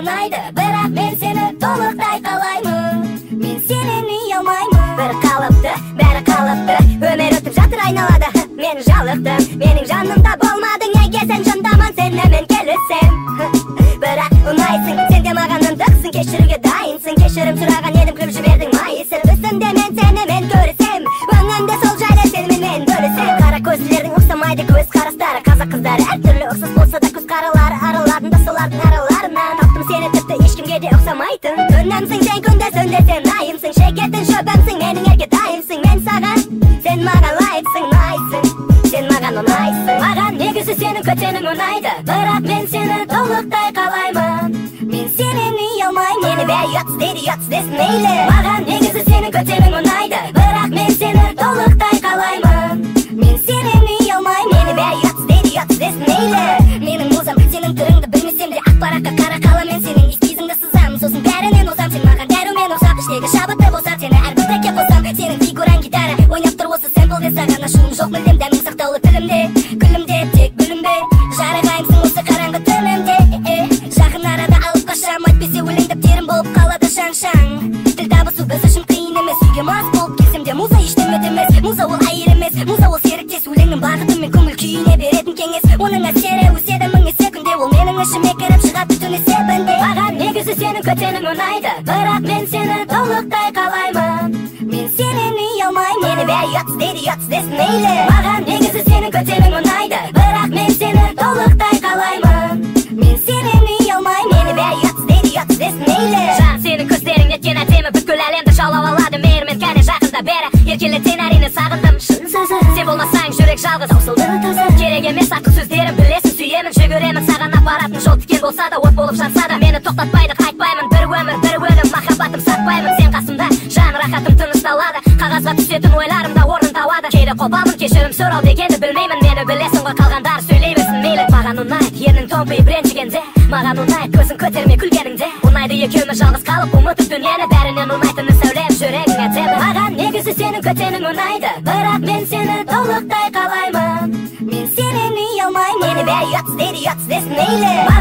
ұнайды, бірақ мен сені толықтай қалаймын. Мен сенен үй алмаймын. Бір қалыпты, бәрі қалыпты, өмір өтіп жатыр айналада. Мен жалықтым, менің жанымда болмадың, неге сен жандаман, сенімен келісем. Бірақ ұнайсың, сен де маған ынтықсың, кешіруге дайынсың. Кешірім сұраған едім, күліп жібердің майысып. Үстінде мен сенімен көрісем, өңінде сол жайлы сенімен бөлісем. Қара көзділердің ұқсамайды көз қарастары, қазақ қыздары әртүрлі ұқсас болса да көз қаралары араладың да солардың араларынан. Таптым сені тіпті ешкімге де ұқсамайтын. Күнімсің сен күнде сөнде сен айымсың, шекетін шөпімсің, менің ерке дайымсың. Мен саған, сен маған лайықсың, найсың, сен маған ұнайсың. Маған негізі сенің көтенің ұнайды, бірақ мен сені толықтай қалаймын. Мен сенен үй алмаймын. Мені бәрі ұятсыз дейді, ұятсыз десін мейлі. Маған негізі сенің көтенің ұнайды, бірақ мен сені толықтай қалаймын. Мен сенен үй алмаймын. Мені бәрі ұятсыз дейді, ұятсыз десін мейлі. Менің музам, сенің түріңді білмесем де, ақ параққа қара қалам, мен сенің эскизіңді сызам. Сосын бәрінен озам, сен маған дәрумен ұқсап, іштегі шабытты болса сені әрбір трекке қосам. Сенің фигураң гитара, ойнап тұр осы сэмплде, саған ашуым жоқ мүлдем, дәмің сақтаулы тілімде. Күлімде тек бүлінбе, жарығаймсың осы қараңғы түнімде. Жақын арада алып қашам, айтпесе өлеңдеп терім болып қалады шаң-шаң. Тіл табысу біз үшін қиын емес, үйге мас болып келсем де муза ештемет емес. Муза ол айыр емес, муза ол серіктес, өлеңнің бағыты мен көңіл күйіне беретін кеңес. Оның әсері өседі мың есе күнде, ол менің ішіме кіріп шығады түн есебінде. Маған негізі сенің көтенің ұнайды, бірақ мен сені толықтай қалаймын. Мен сенен үй алмаймын. Мені бәрі ұятсыз дейді, ұятсыз десін мейлі. Маған негізі сенің көтенің ұнайды, бірақ мен сені толықтай қалаймын. Мен сенен үй алмаймын. Мені бәрі ұятсыз дейді, ұятсыз десін мейлі. Жан, сенің көздерің неткен әдемі, бүткіл әлемді жаулап алады мейірмен, кәне жақында бері еркелетсен әрине сағындым. Шын сөзі, сен болмасаң жүрек жалғыз аусылды таза. Керек емес ақыл сөздерім, білесің сүйемін, жүгіремін саған апаратын жол. Тікен болса да, от болып жанса да, мені тоқтатпайды, қайтпаймын. Бір өмір, бір өлім, махаббатым сатпаймын. Сен қасымда, жан рахатым тынышталады, қағазға түсетін ойларымда орнын табады. Кейде қопамын, кешірім сұрау дегенді білмеймін. Мені білесің ғой, қалғандар сөйлей берсін мейлі. Маған ұнайды ернің томпиып ренжігенде, маған ұнайды көзің көтермей күлгеніңде. Ұнайды екеуміз жалғыз қалып ұмытып дүниені, бәрінен ұнайтыны сөйлеп жүрегің әдемі. Маған негізі сенің көтенің ұнайды, бірақ мен сені толықтай қалаймын. Мен сенен үй алмаймын. Мені бәрі ұятсыз дейді, ұятсыз десін мейлі.